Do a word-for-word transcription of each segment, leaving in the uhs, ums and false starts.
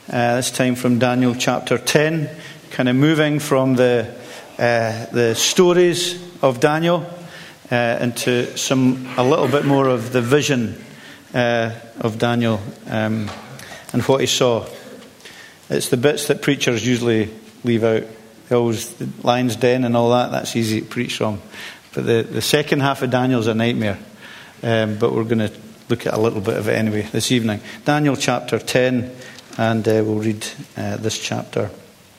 Uh, this time from Daniel chapter ten, kind of moving from the uh, the stories of Daniel uh, into some a little bit more of the vision uh, of Daniel um, and what he saw. It's the bits that preachers usually leave out. They always, the lion's den and all that, that's easy to preach from. But the, the second half of Daniel's a nightmare. Um, but we're going to look at a little bit of it anyway this evening. Daniel chapter ten, and uh, we'll read uh, this chapter.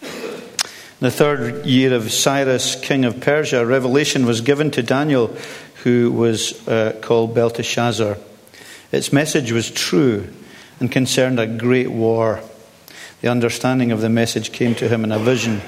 In the third year of Cyrus, king of Persia, a revelation was given to Daniel, who was uh, called Belteshazzar. Its message was true and concerned a great war. The understanding of the message came to him in a vision.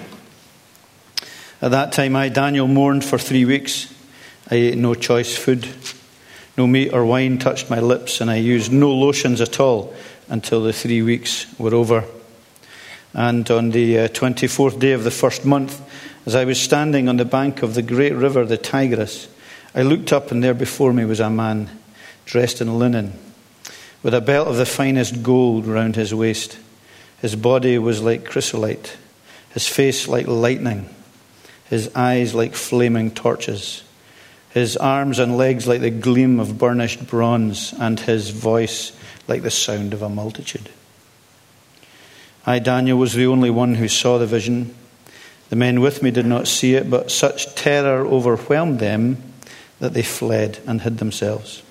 At that time, I, Daniel, mourned for three weeks. I ate no choice food. No meat or wine touched my lips, and I used no lotions at all until the three weeks were over. And on the uh, twenty-fourth day of the first month, as I was standing on the bank of the great river, the Tigris, I looked up, and there before me was a man dressed in linen, with a belt of the finest gold round his waist. His body was like chrysolite, his face like lightning, his eyes like flaming torches, his arms and legs like the gleam of burnished bronze, and his voice like the sound of a multitude. I, Daniel, was the only one who saw the vision. The men with me did not see it, but such terror overwhelmed them that they fled and hid themselves.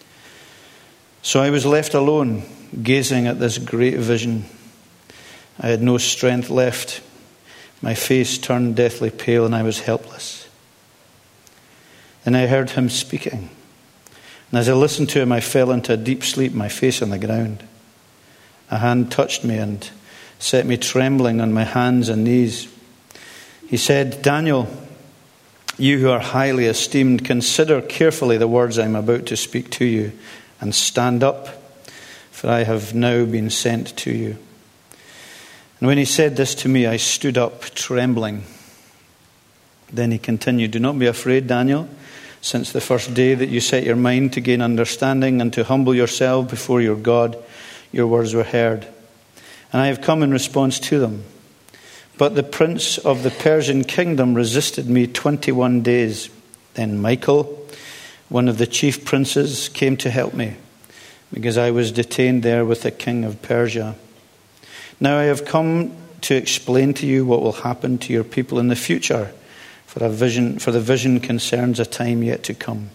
So I was left alone, gazing at this great vision. I had no strength left. My face turned deathly pale, and I was helpless. And I heard him speaking. And as I listened to him, I fell into a deep sleep, my face on the ground. A hand touched me and set me trembling on my hands and knees. He said, Daniel, you who are highly esteemed, consider carefully the words I am about to speak to you, and stand up, for I have now been sent to you. And when he said this to me, I stood up, trembling. Then he continued, do not be afraid, Daniel. Since the first day that you set your mind to gain understanding and to humble yourself before your God, your words were heard. And I have come in response to them. But the prince of the Persian kingdom resisted me twenty-one days. Then Michael, one of the chief princes, came to help me, because I was detained there with the king of Persia. Now I have come to explain to you what will happen to your people in the future. For a vision, for the vision concerns a time yet to come.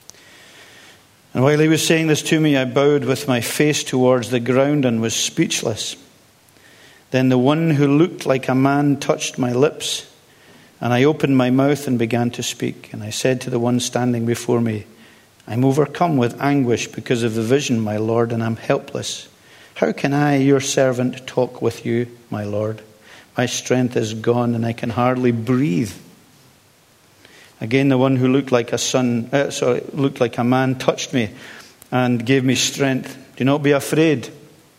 And while he was saying this to me, I bowed with my face towards the ground and was speechless. Then the one who looked like a man touched my lips, and I opened my mouth and began to speak. And I said to the one standing before me, I'm overcome with anguish because of the vision, my Lord, and I'm helpless. How can I, your servant, talk with you, my Lord? My strength is gone, and I can hardly breathe. Again, the one who looked like a son, uh, sorry, looked like a man, touched me and gave me strength. Do not be afraid,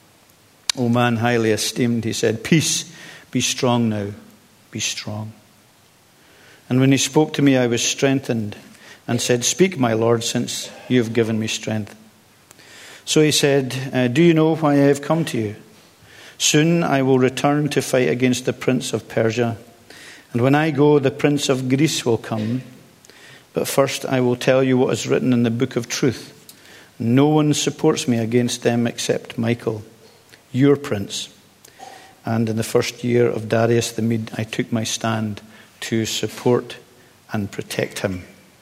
O man highly esteemed. He said, peace, be strong now, be strong. And when he spoke to me, I was strengthened and said, speak, my Lord, since you have given me strength. So he said, uh, do you know why I have come to you? Soon I will return to fight against the prince of Persia. And when I go, the prince of Greece will come. But first I will tell you what is written in the book of truth. No one supports me against them except Michael, your prince. And in the first year of Darius the Mede, I took my stand to support and protect him.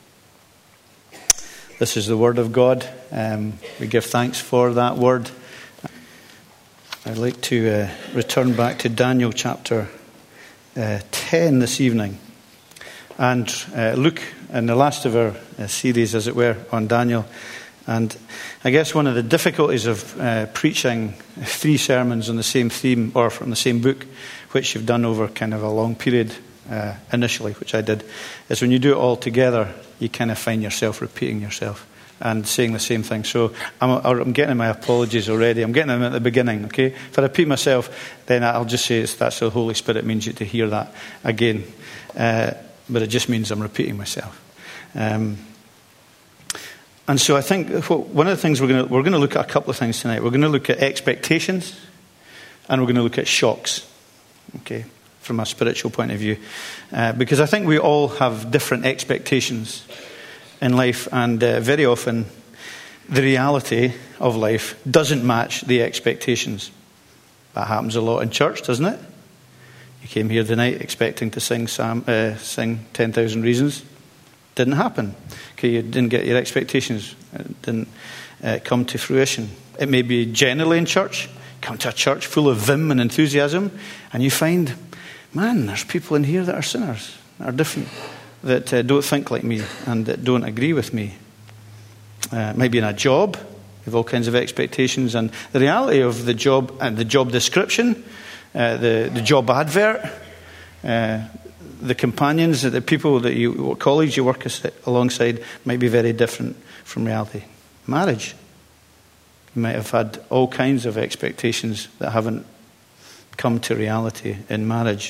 This is the word of God. Um, we give thanks for that word. I'd like to uh, return back to Daniel chapter Uh, ten this evening, and uh, look in the last of our uh, series, as it were, on Daniel. And I guess one of the difficulties of uh, preaching three sermons on the same theme or from the same book, which you've done over kind of a long period uh, initially, which I did, is when you do it all together, you kind of find yourself repeating yourself and saying the same thing. So I'm, I'm getting my apologies already. I'm getting them at the beginning, okay? If I repeat myself, then I'll just say it's, that's the Holy Spirit means you to hear that again. Uh, but it just means I'm repeating myself. Um, and so I think one of the things we're going to we're going to look at a couple of things tonight. We're going to look at expectations, and we're going to look at shocks, okay, from a spiritual point of view. Uh, because I think we all have different expectations in life, and uh, very often the reality of life doesn't match the expectations. That happens a lot in church, doesn't it? You came here tonight expecting to sing Sam, uh, sing ten thousand Reasons. Didn't happen. Okay, you didn't get your expectations. It didn't uh, come to fruition. It may be generally in church. Come to a church full of vim and enthusiasm, and you find, man, there's people in here that are sinners, that are different, that uh, don't think like me and that don't agree with me. Uh, maybe in a job, you have all kinds of expectations, and the reality of the job and the job description, uh, the, the job advert, uh, the companions, the people that you, colleagues you work alongside, might be very different from reality. Marriage, you might have had all kinds of expectations that haven't come to reality in marriage.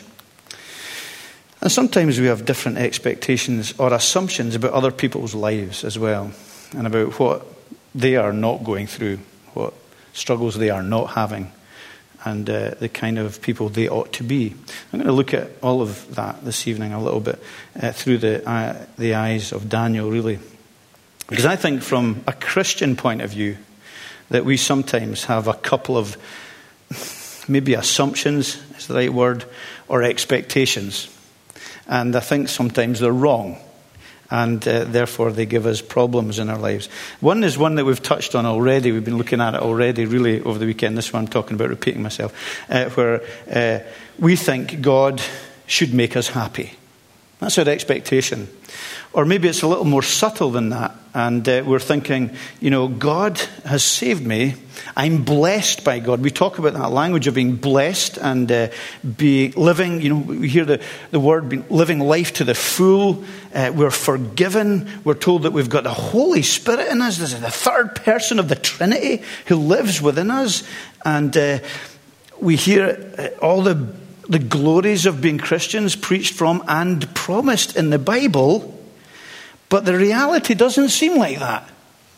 And sometimes we have different expectations or assumptions about other people's lives as well, and about what they are not going through, what struggles they are not having, and uh, the kind of people they ought to be. I'm going to look at all of that this evening a little bit uh, through the uh, the eyes of Daniel, really. Because I think from a Christian point of view that we sometimes have a couple of maybe assumptions, is the right word, or expectations. And I think sometimes they're wrong. And uh, therefore they give us problems in our lives. One is one that we've touched on already. We've been looking at it already really over the weekend. This one I'm talking about repeating myself. Uh, where uh, we think God should make us happy. That's our expectation. Or maybe it's a little more subtle than that. And uh, we're thinking, you know, God has saved me. I'm blessed by God. We talk about that language of being blessed and uh, be living, you know, we hear the, the word being, living life to the full. Uh, we're forgiven. We're told that we've got the Holy Spirit in us. This is the third person of the Trinity who lives within us. And uh, we hear uh, all the, the glories of being Christians preached from and promised in the Bible. But the reality doesn't seem like that.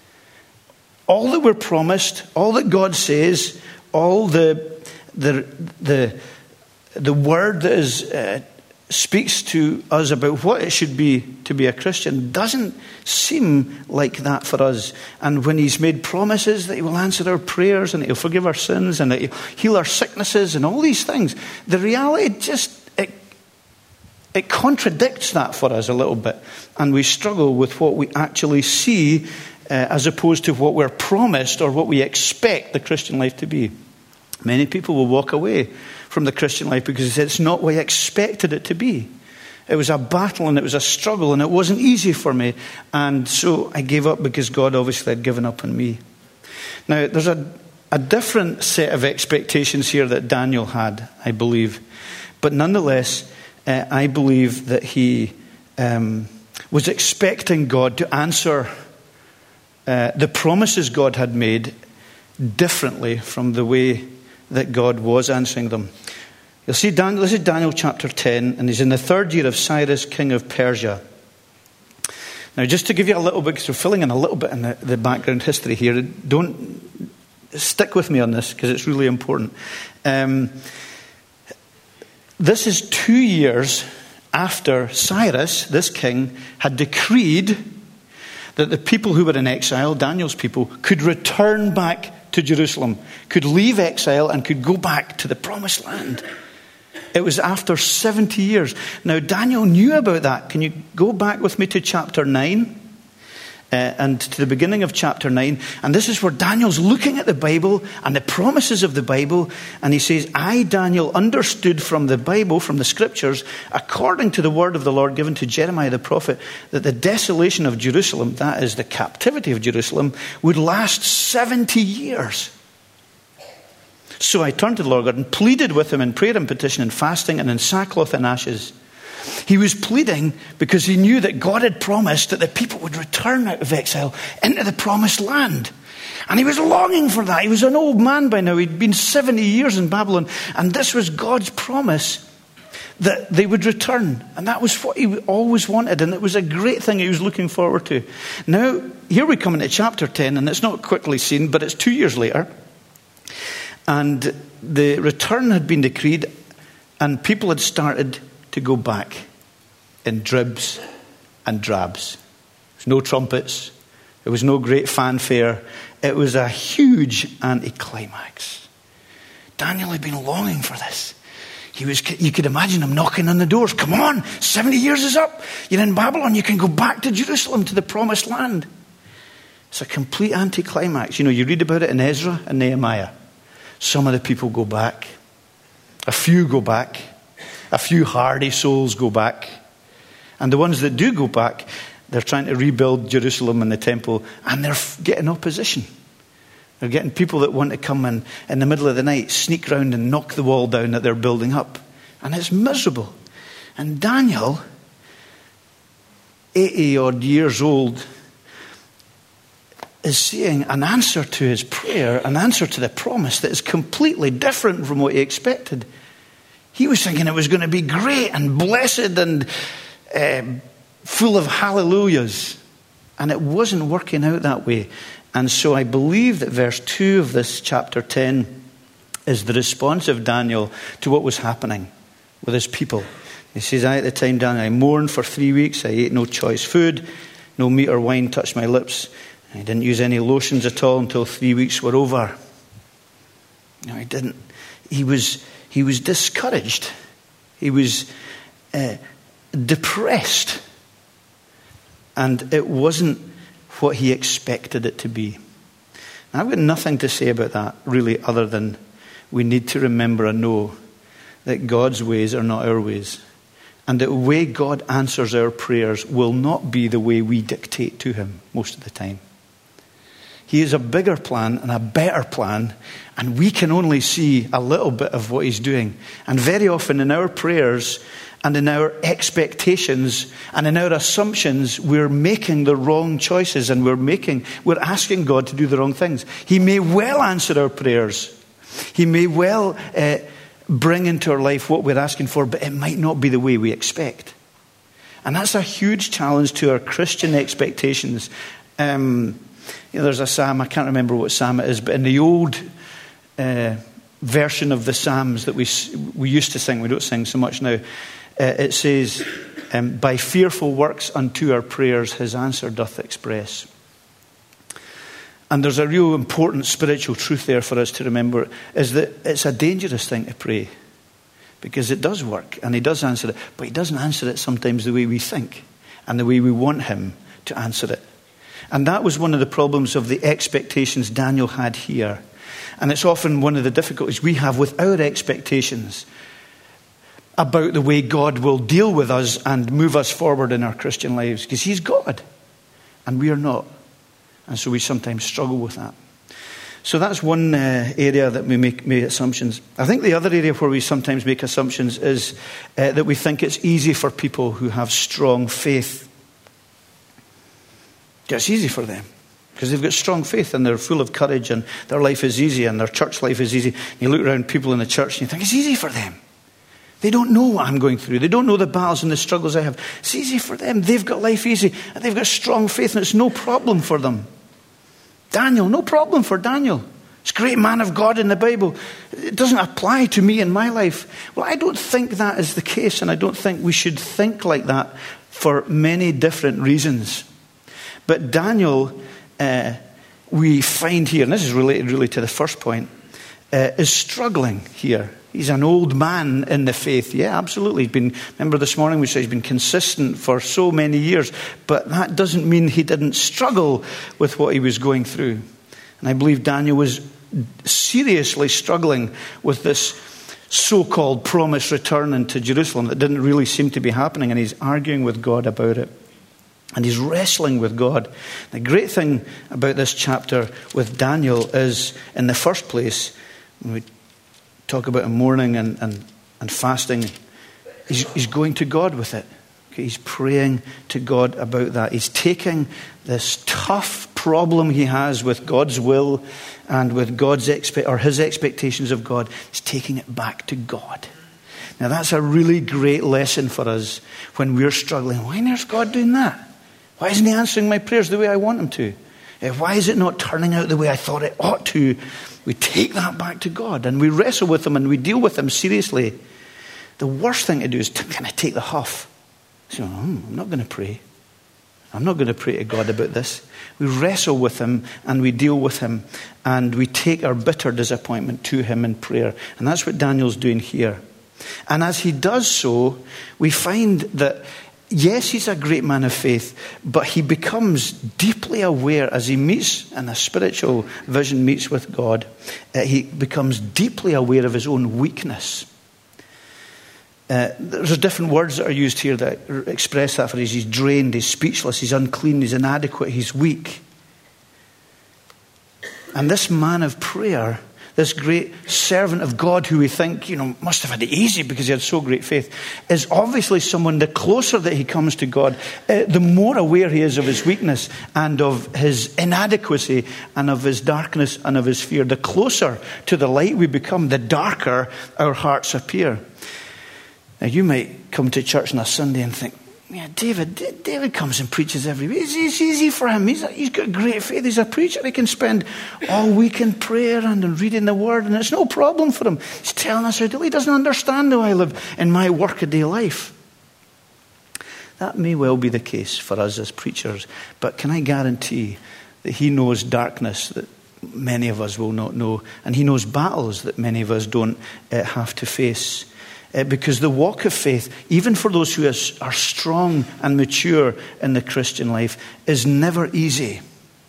All that we're promised, all that God says, all the the the the word that is uh, speaks to us about what it should be to be a Christian doesn't seem like that for us. And when He's made promises that He will answer our prayers and He'll forgive our sins and that He'll heal our sicknesses and all these things, the reality just it It contradicts that for us a little bit, and we struggle with what we actually see uh, as opposed to what we're promised or what we expect the Christian life to be. Many people will walk away from the Christian life because it's not what I expected it to be. It was a battle and it was a struggle and it wasn't easy for me, and so I gave up because God obviously had given up on me. Now, there's a, a different set of expectations here that Daniel had, I believe, but nonetheless, Uh, I believe that he um, was expecting God to answer uh, the promises God had made differently from the way that God was answering them. You'll see, Daniel, this is Daniel chapter ten, and he's in the third year of Cyrus, king of Persia. Now, just to give you a little bit, because we're filling in a little bit in the, the background history here, don't stick with me on this because it's really important. Um, This is two years after Cyrus, this king, had decreed that the people who were in exile, Daniel's people, could return back to Jerusalem, could leave exile and could go back to the promised land. It was after seventy years. Now, Daniel knew about that. Can you go back with me to chapter nine? Uh, and to the beginning of chapter nine. And this is where Daniel's looking at the Bible and the promises of the Bible. And he says, I, Daniel, understood from the Bible, from the scriptures, according to the word of the Lord given to Jeremiah the prophet, that the desolation of Jerusalem, that is the captivity of Jerusalem, would last seventy years. So I turned to the Lord God and pleaded with him in prayer and petition and fasting and in sackcloth and ashes. He was pleading because he knew that God had promised that the people would return out of exile into the promised land. And he was longing for that. He was an old man by now. He'd been seventy years in Babylon. And this was God's promise that they would return. And that was what he always wanted. And it was a great thing he was looking forward to. Now, here we come into chapter ten, and it's not quickly seen, but it's two years later. And the return had been decreed, and people had started to go back in dribs and drabs. There was no trumpets. There was no great fanfare. It was a huge anticlimax. Daniel had been longing for this. He was, you could imagine him knocking on the doors. Come on, seventy years is up. You're in Babylon. You can go back to Jerusalem, to the promised land. It's a complete anticlimax. You know, you read about it in Ezra and Nehemiah. Some of the people go back. A few go back. A few hardy souls go back. And the ones that do go back, they're trying to rebuild Jerusalem and the temple, and they're getting opposition. They're getting people that want to come in in the middle of the night, sneak round and knock the wall down that they're building up. And it's miserable. And Daniel, eighty odd years old, is seeing an answer to his prayer, an answer to the promise that is completely different from what he expected. He was thinking it was going to be great and blessed and uh, full of hallelujahs. And it wasn't working out that way. And so I believe that verse two of this chapter ten is the response of Daniel to what was happening with his people. He says, I at the time, Daniel, I mourned for three weeks. I ate no choice food. No meat or wine touched my lips. I didn't use any lotions at all until three weeks were over. No, he didn't. He was, he was discouraged. He was uh, depressed. And it wasn't what he expected it to be. Now, I've got nothing to say about that, really, other than we need to remember and know that God's ways are not our ways. And the way God answers our prayers will not be the way we dictate to him most of the time. He has a bigger plan and a better plan, and we can only see a little bit of what he's doing. And very often in our prayers and in our expectations and in our assumptions, we're making the wrong choices, and we're making, we're asking God to do the wrong things. He may well answer our prayers. He may well uh, bring into our life what we're asking for, but it might not be the way we expect. And that's a huge challenge to our Christian expectations. Um, you know, there's a psalm, I can't remember what psalm it is, but in the old uh, version of the Psalms that we we used to sing, we don't sing so much now, uh, it says, um, by fearful works unto our prayers his answer doth express. And there's a real important spiritual truth there for us to remember, is that it's a dangerous thing to pray, because it does work and he does answer it, but he doesn't answer it sometimes the way we think and the way we want him to answer it. And that was one of the problems of the expectations Daniel had here. And it's often one of the difficulties we have with our expectations about the way God will deal with us and move us forward in our Christian lives, because he's God and we are not. And so we sometimes struggle with that. So that's one uh, area that we make, make assumptions. I think the other area where we sometimes make assumptions is uh, that we think it's easy for people who have strong faith. It's easy for them because they've got strong faith and they're full of courage and their life is easy and their church life is easy. And you look around people in the church and you think it's easy for them. They don't know what I'm going through. They don't know the battles and the struggles I have. It's easy for them. They've got life easy and they've got strong faith and it's no problem for them. Daniel, no problem for Daniel. It's a great man of God in the Bible. It doesn't apply to me in my life. Well, I don't think that is the case, and I don't think we should think like that for many different reasons. But Daniel, uh, we find here, and this is related really to the first point, uh, is struggling here. He's an old man in the faith. Yeah, absolutely. He's been, remember this morning we said he's been consistent for so many years. But that doesn't mean he didn't struggle with what he was going through. And I believe Daniel was seriously struggling with this so-called promised return into Jerusalem that didn't really seem to be happening. And he's arguing with God about it. And he's wrestling with God. The great thing about this chapter with Daniel is, in the first place, when we talk about him mourning and, and, and fasting, he's, he's going to God with it. Okay, he's praying to God about that. He's taking this tough problem he has with God's will and with God's expe- or his expectations of God. He's taking it back to God. Now that's a really great lesson for us when we're struggling. Why on earth is God doing that? Why isn't he answering my prayers the way I want him to? Uh, why is it not turning out the way I thought it ought to? We take that back to God and we wrestle with them and we deal with them seriously. The worst thing to do is to kind of take the huff. So, hmm, I'm not going to pray. I'm not going to pray to God about this. We wrestle with him and we deal with him and we take our bitter disappointment to him in prayer. And that's what Daniel's doing here. And as he does so, we find that, yes, he's a great man of faith, but he becomes deeply aware as he meets, and a spiritual vision meets with God, uh, he becomes deeply aware of his own weakness. Uh, there's different words that are used here that express that phrase. He's drained, he's speechless, he's unclean, he's inadequate, he's weak. And this man of prayer, this great servant of God who we think, you know, must have had it easy because he had so great faith, is obviously someone, the closer that he comes to God, uh, the more aware he is of his weakness and of his inadequacy and of his darkness and of his fear. The closer to the light we become, the darker our hearts appear. Now, you might come to church on a Sunday and think, yeah, David, David comes and preaches every week. It's, it's easy for him. He's, he's got great faith. He's a preacher. He can spend all week in prayer and in reading the word, and it's no problem for him. He's telling us how to live. He doesn't understand how I live in my workaday life. That may well be the case for us as preachers, but can I guarantee that he knows darkness that many of us will not know, and he knows battles that many of us don't uh, have to face. Uh, because the walk of faith, even for those who is, are strong and mature in the Christian life, is never easy.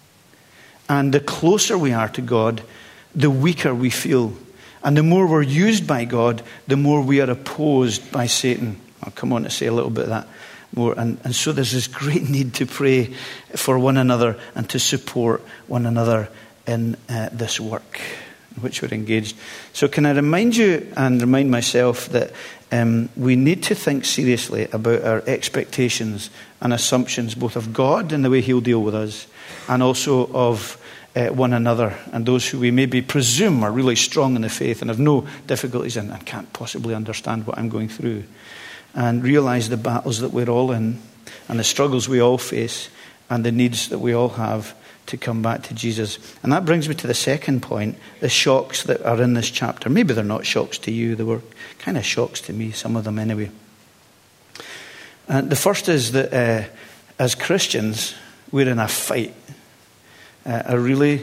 And the closer we are to God, the weaker we feel. And the more we're used by God, the more we are opposed by Satan. I'll come on to say a little bit of that more. And, and so there's this great need to pray for one another and to support one another in uh, this work in which we're engaged. So can I remind you and remind myself that um, we need to think seriously about our expectations and assumptions, both of God and the way he'll deal with us, and also of uh, one another and those who we maybe presume are really strong in the faith and have no difficulties in and can't possibly understand what I'm going through. And realize the battles that we're all in and the struggles we all face and the needs that we all have to come back to Jesus. And that brings me to the second point, the shocks that are in this chapter. Maybe they're not shocks to you. They were kind of shocks to me, some of them anyway. And the first is that uh, as Christians, we're in a fight. Uh, a really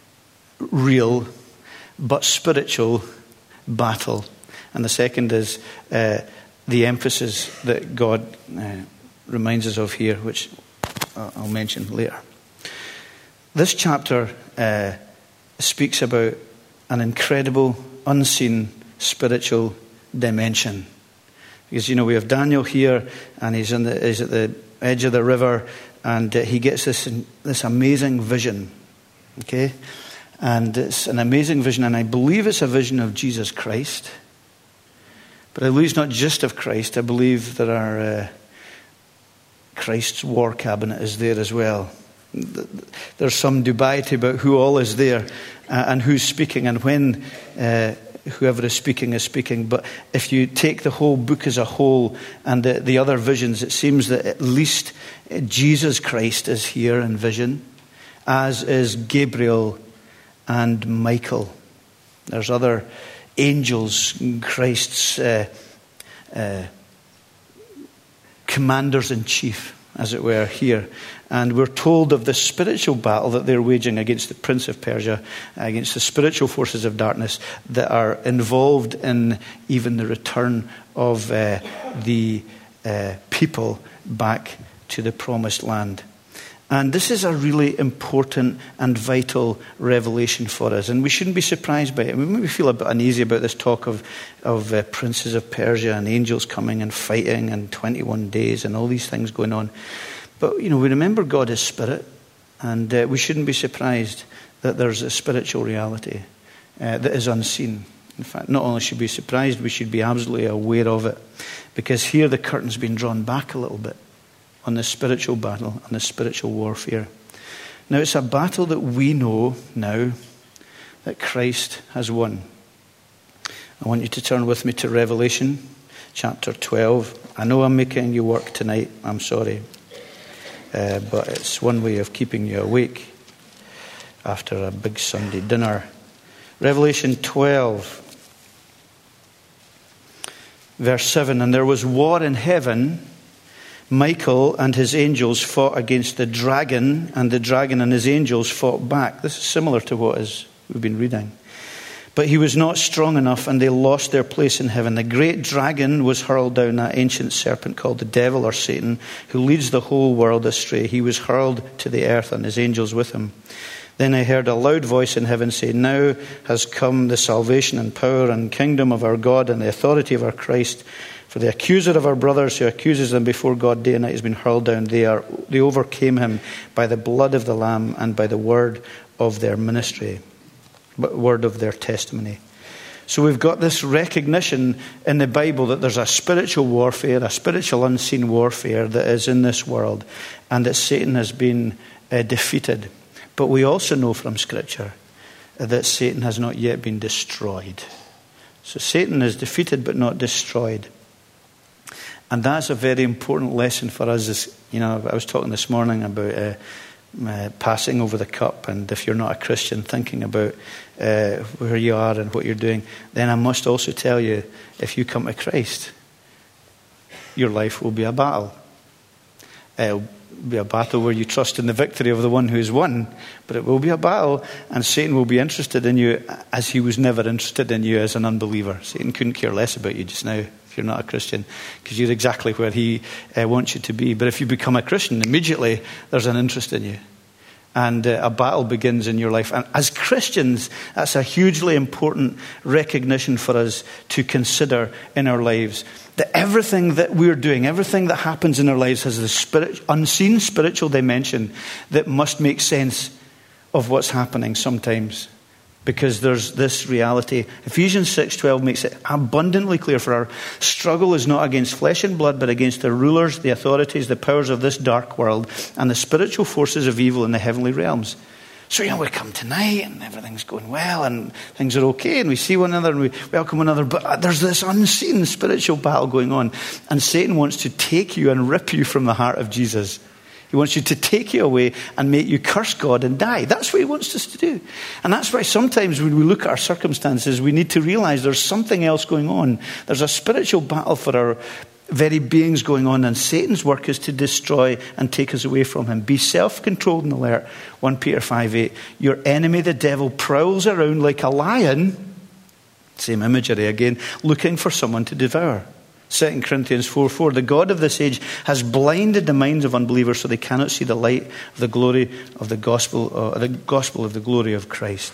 real but spiritual battle. And the second is uh, the emphasis that God uh, reminds us of here, which I'll mention later. This chapter uh, speaks about an incredible, unseen spiritual dimension. Because, you know, we have Daniel here, and he's, in the, he's at the edge of the river, and uh, he gets this, this amazing vision. Okay? And it's an amazing vision, and I believe it's a vision of Jesus Christ. But I believe it's not just of Christ. I believe that our uh, Christ's war cabinet is there as well. There's some dubiety about who all is there uh, and who's speaking and when uh, whoever is speaking is speaking. But if you take the whole book as a whole and the, the other visions, it seems that at least Jesus Christ is here in vision, as is Gabriel and Michael. There's other angels, Christ's uh, uh, commanders-in-chief, as it were, here. And we're told of the spiritual battle that they're waging against the Prince of Persia, against the spiritual forces of darkness that are involved in even the return of uh, the uh, people back to the promised land. And this is a really important and vital revelation for us. And we shouldn't be surprised by it. We maybe feel a bit uneasy about this talk of, of uh, princes of Persia and angels coming and fighting and twenty-one days and all these things going on. But, you know, we remember God is spirit. And uh, we shouldn't be surprised that there's a spiritual reality uh, that is unseen. In fact, not only should we be surprised, we should be absolutely aware of it. Because here the curtain's been drawn back a little bit on the spiritual battle and the spiritual warfare. Now, it's a battle that we know now that Christ has won. I want you to turn with me to Revelation chapter twelve. I know I'm making you work tonight. I'm sorry. Uh, but it's one way of keeping you awake. after a big Sunday dinner. Revelation twelve, verse seven. And there was war in heaven. Michael and his angels fought against the dragon, and the dragon and his angels fought back. This is similar to what is, we've been reading. But he was not strong enough, and they lost their place in heaven. The great dragon was hurled down, that ancient serpent called the devil or Satan, who leads the whole world astray. He was hurled to the earth, and his angels with him. Then I heard a loud voice in heaven say, now has come the salvation and power and kingdom of our God and the authority of our Christ. For the accuser of our brothers who accuses them before God day and night has been hurled down. They are they overcame him by the blood of the Lamb and by the word of their ministry, word of their testimony. So we've got this recognition in the Bible that there's a spiritual warfare, a spiritual unseen warfare that is in this world, and that Satan has been uh, defeated. But we also know from Scripture that Satan has not yet been destroyed. So Satan is defeated but not destroyed. And that's a very important lesson for us. As, you know, I was talking this morning about uh, uh, passing over the cup, and if you're not a Christian, thinking about uh, where you are and what you're doing. Then I must also tell you, if you come to Christ, your life will be a battle. It'll be a battle where you trust in the victory of the one who has won, but it will be a battle, and Satan will be interested in you as he was never interested in you as an unbeliever. Satan couldn't care less about you just now if you're not a Christian, because you're exactly where he uh, wants you to be. But if you become a Christian, immediately there's an interest in you, and uh, a battle begins in your life. And as Christians, that's a hugely important recognition for us to consider in our lives. That everything that we're doing, everything that happens in our lives has the spirit, unseen spiritual dimension that must make sense of what's happening sometimes. Because there's this reality. Ephesians six twelve makes it abundantly clear, for our struggle is not against flesh and blood, but against the rulers, the authorities, the powers of this dark world, and the spiritual forces of evil in the heavenly realms. So, you know, we come tonight and everything's going well and things are okay and we see one another and we welcome one another. But there's this unseen spiritual battle going on. And Satan wants to take you and rip you from the heart of Jesus. He wants you to take you away and make you curse God and die. That's what he wants us to do. And that's why sometimes when we look at our circumstances, we need to realize there's something else going on. There's a spiritual battle for our very beings going on, and Satan's work is to destroy and take us away from him. Be self-controlled and alert. First Peter five eight. Your enemy, the devil, prowls around like a lion, same imagery again, looking for someone to devour. Second Corinthians four four. The God of this age has blinded the minds of unbelievers so they cannot see the light of the glory of the gospel, uh, the gospel of the glory of Christ.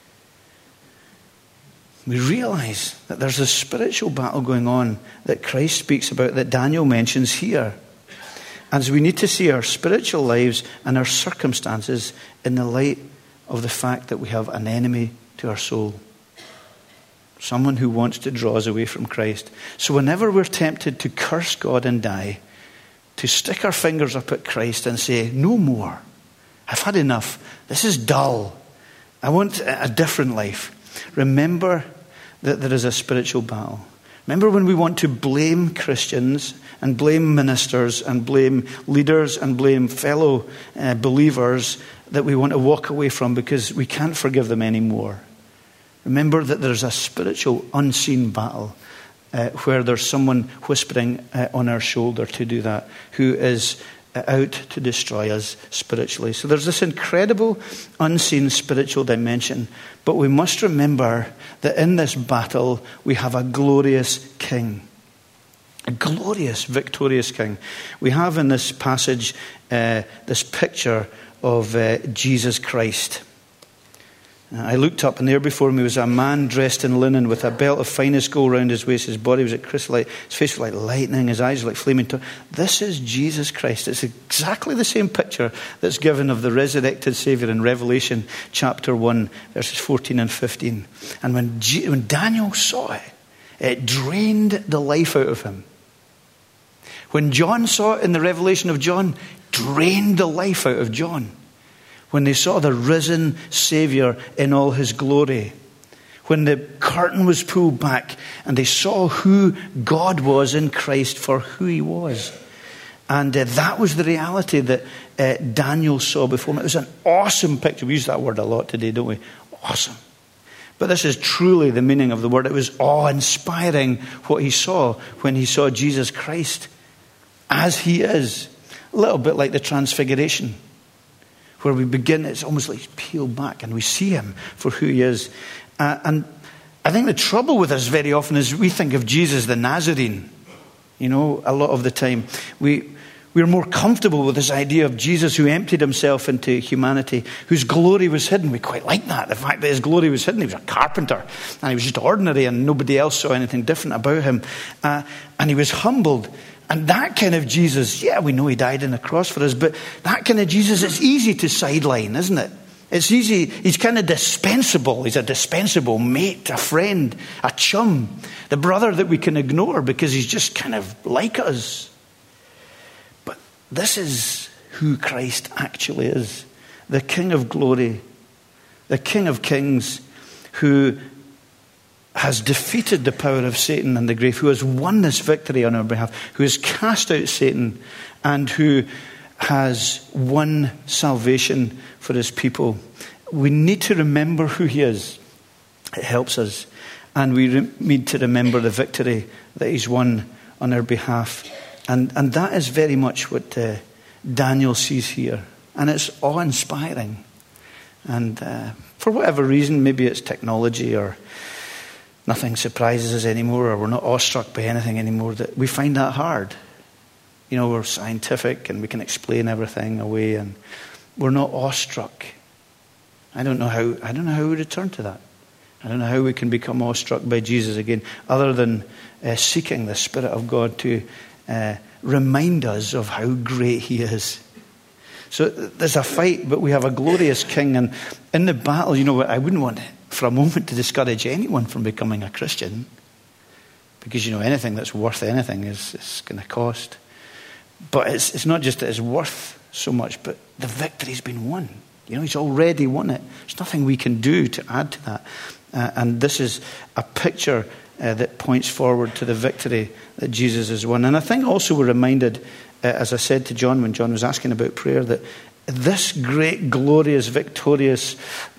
We realize that there's a spiritual battle going on that Christ speaks about, that Daniel mentions here. And so we need to see our spiritual lives and our circumstances in the light of the fact that we have an enemy to our soul. Someone who wants to draw us away from Christ. So whenever we're tempted to curse God and die, to stick our fingers up at Christ and say, no more. I've had enough. This is dull. I want a different life. Remember that there is a spiritual battle. Remember when we want to blame Christians and blame ministers and blame leaders and blame fellow uh, believers that we want to walk away from because we can't forgive them anymore. Remember that there's a spiritual unseen battle uh, where there's someone whispering uh, on our shoulder to do that, who is out to destroy us spiritually. So there's this incredible unseen spiritual dimension. But we must remember that in this battle we have a glorious king. A glorious, victorious king. We have in this passage uh, this picture of uh, Jesus Christ. I looked up, and there before me was a man dressed in linen with a belt of finest gold round his waist. His body was like crystal, his face was like lightning, his eyes were like flaming tongues. This is Jesus Christ. It's exactly the same picture that's given of the resurrected Saviour in Revelation chapter one, verses fourteen and fifteen. And when, G- when Daniel saw it, it drained the life out of him. When John saw it in the Revelation of John, drained the life out of John. When they saw the risen Saviour in all his glory. When the curtain was pulled back and they saw who God was in Christ for who he was. And uh, that was the reality that uh, Daniel saw before him. It was an awesome picture. We use that word a lot today, don't we? Awesome. But this is truly the meaning of the word. It was awe-inspiring what he saw when he saw Jesus Christ as he is. A little bit like the Transfiguration, where we begin, it's almost like peeled back and we see him for who he is. Uh, and I think the trouble with us very often is we think of Jesus the Nazarene. You know, a lot of the time we we're more comfortable with this idea of Jesus who emptied himself into humanity, whose glory was hidden. We quite like that, the fact that his glory was hidden. He was a carpenter and he was just ordinary and nobody else saw anything different about him. Uh, and he was humbled. And that kind of Jesus, yeah, we know he died on the cross for us, but that kind of Jesus, it's easy to sideline, isn't it? It's easy. He's kind of dispensable. He's a dispensable mate, a friend, a chum, the brother that we can ignore because he's just kind of like us. But this is who Christ actually is. The King of glory, the King of kings, who has defeated the power of Satan and the grave, who has won this victory on our behalf, who has cast out Satan, and who has won salvation for his people. We need to remember who he is. It helps us. And we re- need to remember the victory that he's won on our behalf. And, and that is very much what uh, Daniel sees here. And it's awe-inspiring. And uh, for whatever reason, maybe it's technology or nothing surprises us anymore, or we're not awestruck by anything anymore, that we find that hard. You know, we're scientific and we can explain everything away and we're not awestruck. I don't know how I don't know how we return to that. I don't know how we can become awestruck by Jesus again, other than uh, seeking the Spirit of God to uh, remind us of how great he is. So there's a fight, but we have a glorious King. And in the battle, you know, I wouldn't want for a moment to discourage anyone from becoming a Christian, because, you know, anything that's worth anything is, is going to cost. But it's, it's not just that it's worth so much, but the victory's been won. You know, he's already won it. There's nothing we can do to add to that. Uh, and this is a picture uh, that points forward to the victory that Jesus has won. And I think also we're reminded, uh, as I said to John when John was asking about prayer, that this great, glorious, victorious,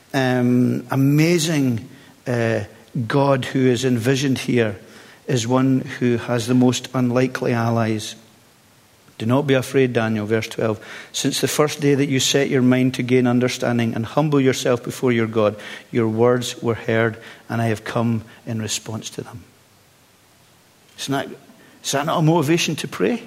um, amazing uh, God who is envisioned here is one who has the most unlikely allies. Do not be afraid, Daniel, verse twelve. Since the first day that you set your mind to gain understanding and humble yourself before your God, your words were heard, and I have come in response to them. Isn't that, is that not a motivation to pray?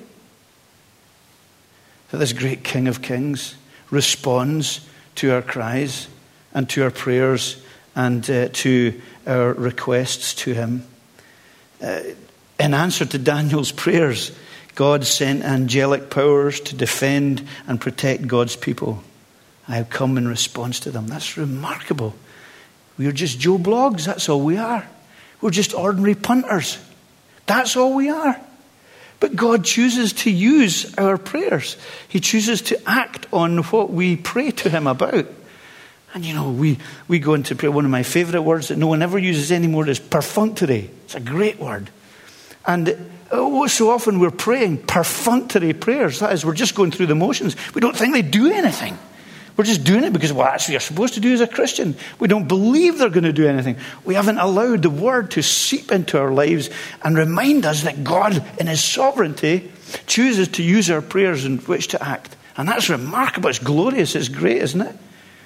That this great King of Kings responds to our cries and to our prayers and uh, to our requests to him. Uh, in answer to Daniel's prayers, God sent angelic powers to defend and protect God's people. I have come in response to them. That's remarkable. We are just Joe Blogs. That's all we are. We're just ordinary punters. That's all we are. But God chooses to use our prayers. He chooses to act on what we pray to him about. And you know, we, we go into prayer. One of my favourite words that no one ever uses anymore is perfunctory. It's a great word. And oh, so often we're praying perfunctory prayers. That is, we're just going through the motions. We don't think they do anything. We're just doing it because, well, that's what you're supposed to do as a Christian. We don't believe they're going to do anything. We haven't allowed the word to seep into our lives and remind us that God, in his sovereignty, chooses to use our prayers in which to act. And that's remarkable. It's glorious. It's great, isn't it?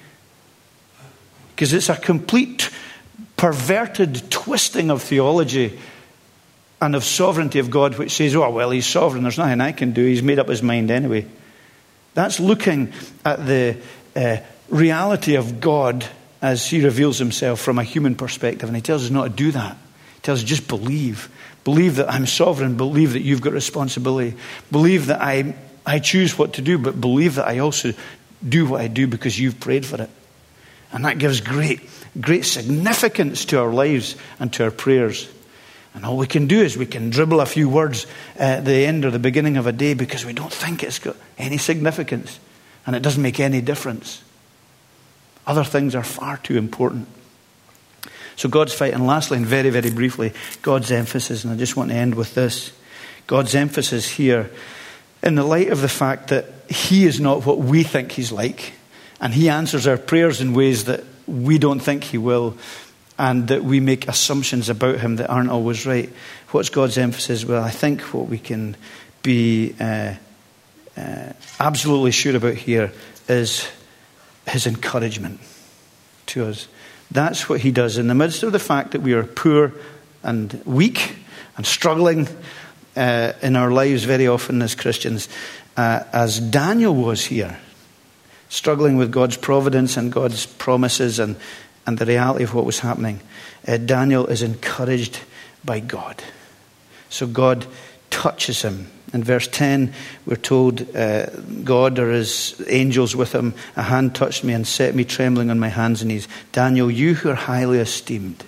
Because it's a complete perverted twisting of theology and of sovereignty of God, which says, oh, well, he's sovereign. There's nothing I can do. He's made up his mind anyway. That's looking at the uh, reality of God as he reveals himself from a human perspective. And he tells us not to do that. He tells us just believe. Believe that I'm sovereign. Believe that you've got responsibility. Believe that I, I choose what to do, but believe that I also do what I do because you've prayed for it. And that gives great, great significance to our lives and to our prayers. And all we can do is we can dribble a few words at the end or the beginning of a day because we don't think it's got any significance. And it doesn't make any difference. Other things are far too important. So God's fight. And lastly, and very, very briefly, God's emphasis. And I just want to end with this. God's emphasis here in the light of the fact that he is not what we think he's like, and he answers our prayers in ways that we don't think he will, and that we make assumptions about him that aren't always right. What's God's emphasis? Well, I think what we can be uh, uh, absolutely sure about here is his encouragement to us. That's what he does in the midst of the fact that we are poor and weak and struggling uh, in our lives very often as Christians, uh, as Daniel was here, struggling with God's providence and God's promises and, and the reality of what was happening. Uh, Daniel is encouraged by God. So God touches him. In verse ten, we're told, uh, God or his angels with him, a hand touched me and set me trembling on my hands and knees. Daniel, you who are highly esteemed,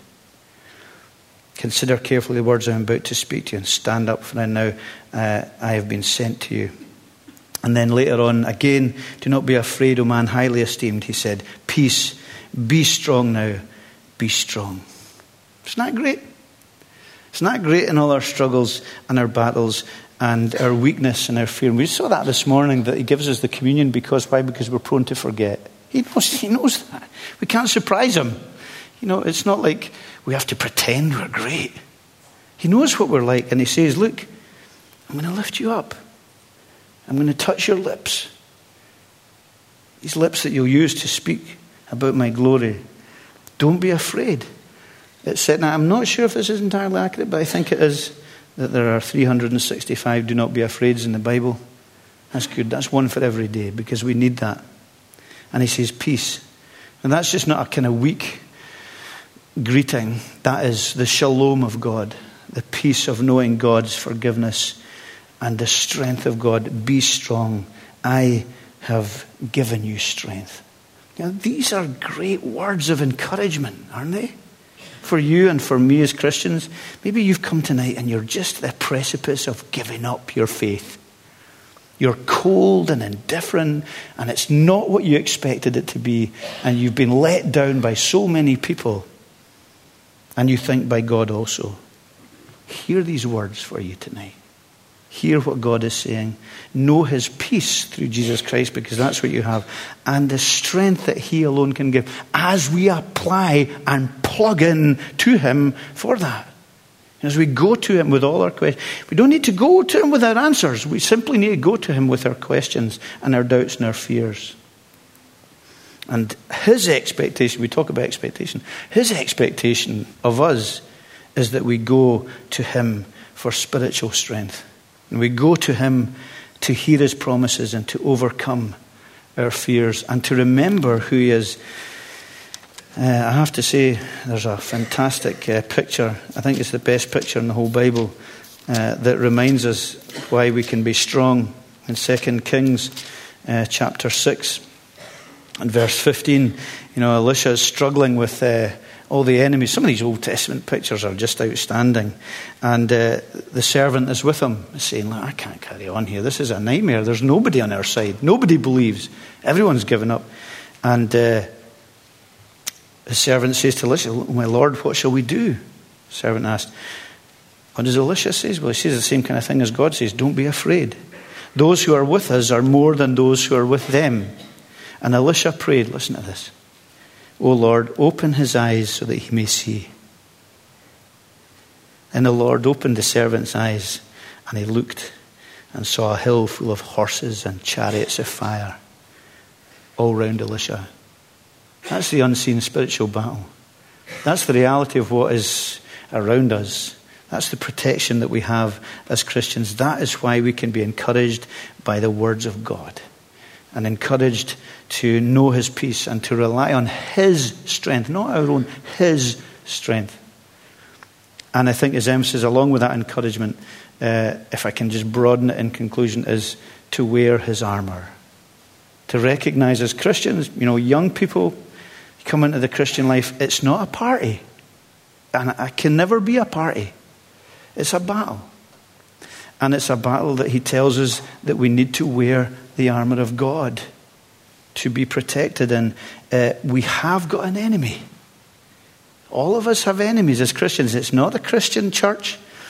consider carefully the words I'm about to speak to you and stand up, for now uh, I have been sent to you. And then later on, again, do not be afraid, O man highly esteemed, he said. Peace, be strong now, be strong. Isn't that great? Isn't that great in all our struggles and our battles and our weakness and our fear? And we saw that this morning, that he gives us the communion because, why? Because we're prone to forget. He knows, he knows that. We can't surprise him. You know, it's not like we have to pretend we're great. He knows what we're like, and he says, look, I'm going to lift you up. I'm going to touch your lips. These lips that you'll use to speak about my glory. Don't be afraid. It's said, now I'm not sure if this is entirely accurate, but I think it is, that there are three hundred sixty-five do not be afraids in the Bible. That's good. That's one for every day, because we need that. And he says peace. And that's just not a kind of weak greeting. That is the shalom of God, the peace of knowing God's forgiveness and the strength of God. Be strong. I have given you strength. Now, these are great words of encouragement, aren't they? For you and for me as Christians. Maybe you've come tonight and you're just at the precipice of giving up your faith. You're cold and indifferent, and it's not what you expected it to be, and you've been let down by so many people, and you think by God also. Hear these words for you tonight. Hear what God is saying. Know his peace through Jesus Christ, because that's what you have. And the strength that he alone can give as we apply and plug in to him for that. As we go to him with all our questions. We don't need to go to him with our answers. We simply need to go to him with our questions and our doubts and our fears. And his expectation, we talk about expectation, his expectation of us is that we go to him for spiritual strength. And we go to him to hear his promises and to overcome our fears and to remember who he is. Uh, I have to say, there's a fantastic uh, picture. I think it's the best picture in the whole Bible uh, that reminds us why we can be strong. In Second Kings uh, chapter six and verse fifteen, you know, Elisha is struggling with uh, all the enemies. Some of these Old Testament pictures are just outstanding. And uh, the servant is with him, saying, look, I can't carry on here. This is a nightmare. There's nobody on our side. Nobody believes. Everyone's given up. And uh, the servant says to Elisha, my Lord, what shall we do? The servant asked. What does Elisha say? Well, he says the same kind of thing as God says. Don't be afraid. Those who are with us are more than those who are with them. And Elisha prayed, listen to this. O Lord, open his eyes so that he may see. And the Lord opened the servant's eyes, and he looked and saw a hill full of horses and chariots of fire all round Elisha. That's the unseen spiritual battle. That's the reality of what is around us. That's the protection that we have as Christians. That is why we can be encouraged by the words of God and encouraged to know his peace and to rely on his strength, not our own, his strength. And I think his emphasis, along with that encouragement, uh, if I can just broaden it in conclusion, is to wear his armour. To recognize as Christians, you know, young people come into the Christian life, it's not a party. And it can never be a party. It's a battle. And it's a battle that he tells us that we need to wear the armour of God to be protected. And uh, we have got an enemy. All of us have enemies as Christians. It's not the Christian church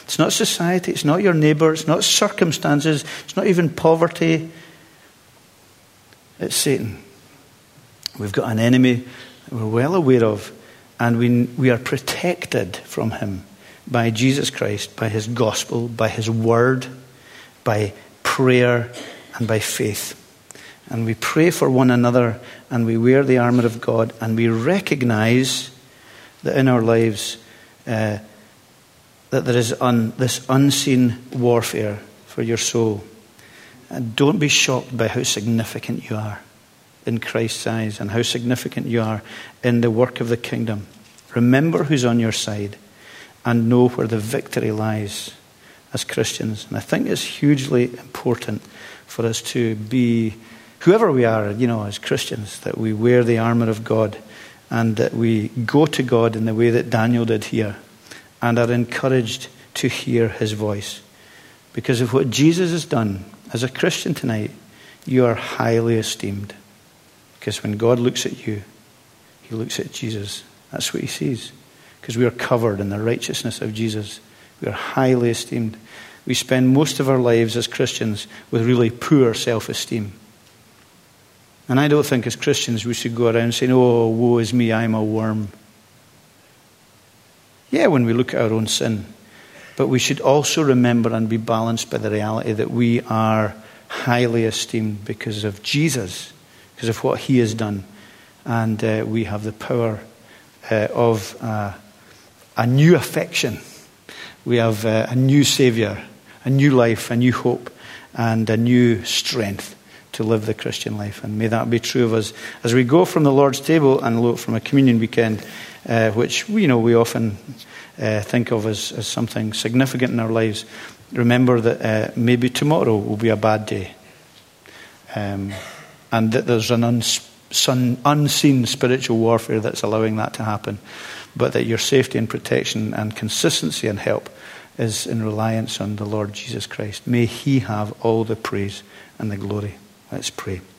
It's not society. It's not your neighbour. It's not circumstances. It's not even poverty. It's Satan. We've got an enemy that we're well aware of, and we, we are protected from him by Jesus Christ, by his gospel, by his word, by prayer, and by faith. And we pray for one another, and we wear the armour of God, and we recognise that in our lives uh, that there is un, this unseen warfare for your soul. And don't be shocked by how significant you are in Christ's eyes and how significant you are in the work of the kingdom. Remember who's on your side and know where the victory lies as Christians. And I think it's hugely important for us to be, whoever we are, you know, as Christians, that we wear the armour of God and that we go to God in the way that Daniel did here and are encouraged to hear his voice. Because of what Jesus has done, as a Christian tonight, you are highly esteemed. Because when God looks at you, he looks at Jesus. That's what he sees. Because we are covered in the righteousness of Jesus. We are highly esteemed. We spend most of our lives as Christians with really poor self-esteem. And I don't think as Christians we should go around saying, oh, woe is me, I'm a worm. Yeah, when we look at our own sin. But we should also remember and be balanced by the reality that we are highly esteemed because of Jesus, because of what he has done. And uh, we have the power uh, of uh, a new affection. We have uh, a new Saviour, a new life, a new hope, and a new strength to live the Christian life. And may that be true of us as we go from the Lord's table and look from a communion weekend, uh, which you know we often uh, think of as, as something significant in our lives. Remember that uh, maybe tomorrow will be a bad day, um, and that there's an uns- sun, unseen spiritual warfare that's allowing that to happen, but that your safety and protection and consistency and help is in reliance on the Lord Jesus Christ. May he have all the praise and the glory. Let's pray.